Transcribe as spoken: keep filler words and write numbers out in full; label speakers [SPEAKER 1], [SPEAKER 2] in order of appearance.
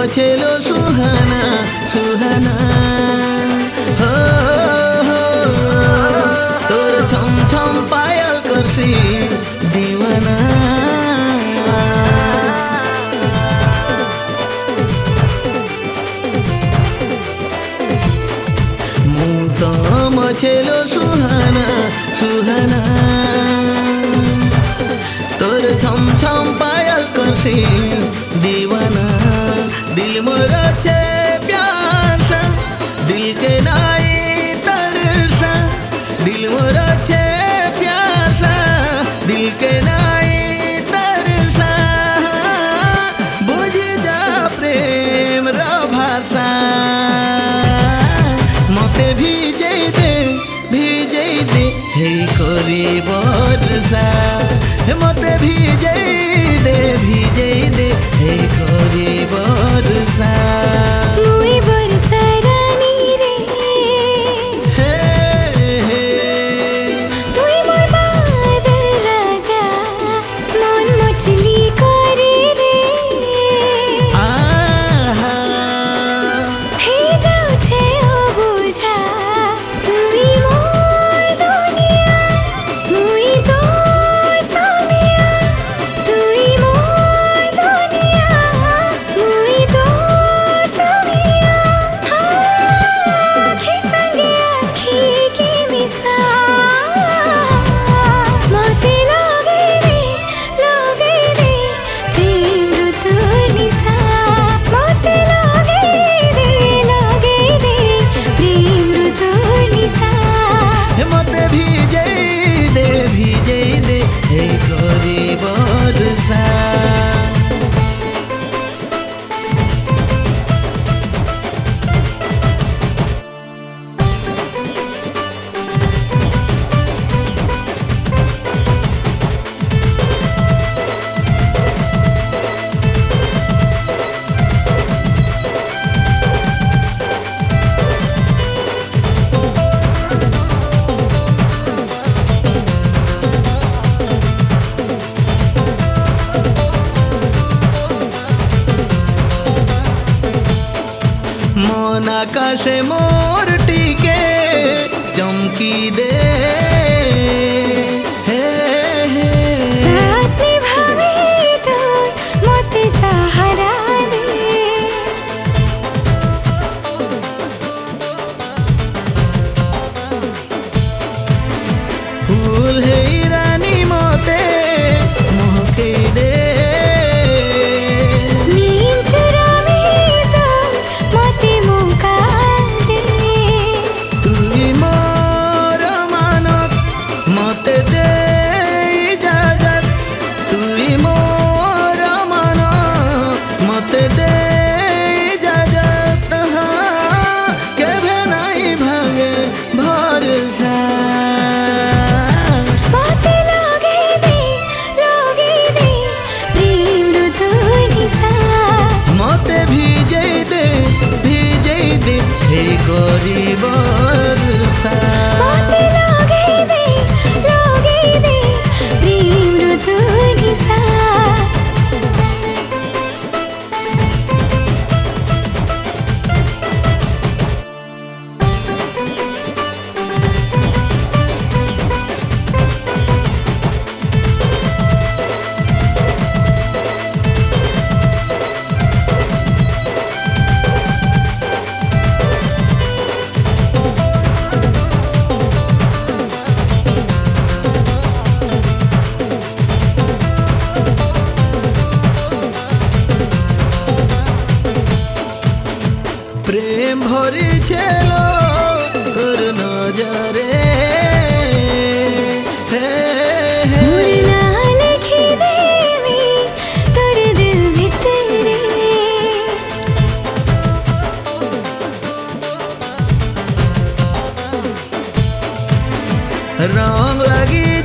[SPEAKER 1] मचेलो सुहाना सुहाना हो, हो तोर छम छम पायल करसी दीवाना। मुसा मचेलो सुहाना सुहाना तोर छम छम पायल करसी दीवाना। दिल मोरा छे प्यासा दिल के नाई तरसा, दिल मोरा छे प्यासा दिल के नाई तरसा। बुझी जा प्रेम रा भाषा मते भिजे दे भिजे दे हे करी बरसा। मते भिजे दे भिजे दे हे करी बरसा।
[SPEAKER 2] मुई बरसा रानी रे
[SPEAKER 1] हे हे
[SPEAKER 2] तुई मोर बादल राजा मन मछली करे रे।
[SPEAKER 1] आहा
[SPEAKER 2] हे जाऊ छे ओ बुझा तुई मोर दुनिया मुई तोर सामिया। तुई मोर दुनिया मुई तोर सामिया। आँखी संगे आँखी के मिसा मते लागे रे लागे रे प्रेम ऋतुर निशा। मते लागे रे लागे रे प्रेम ऋतुर निशा।
[SPEAKER 1] मते भिजे दे भिजे दे हे करी बरसा। मन आकाशे मोर टीके चमकी दे हे हे।
[SPEAKER 2] साथ निभावे तोर मते सहारा दे।
[SPEAKER 1] फूल है रानी मोते मोहके दे।
[SPEAKER 2] नीम चुरावे तोर मते मौका दे।
[SPEAKER 1] तुई मोर मानत मते दे इजाजत। तुई मोर मानत मते दे इजाजत। हाँ केभे नाई भांगे भरसा।
[SPEAKER 2] मते लागे दे लागे दे प्रेम ऋतुर निशा।
[SPEAKER 1] मते भिजे दे भिजे दे हे करी बरसा।
[SPEAKER 2] मते लागे दे लागे दे प्रेम ऋतुर निशा।
[SPEAKER 1] प्रेम भरी छेलो तोर नजरे हे हे।
[SPEAKER 2] मोर नाम लिखी देवी तोर दिल भितरे।
[SPEAKER 1] रंग लगी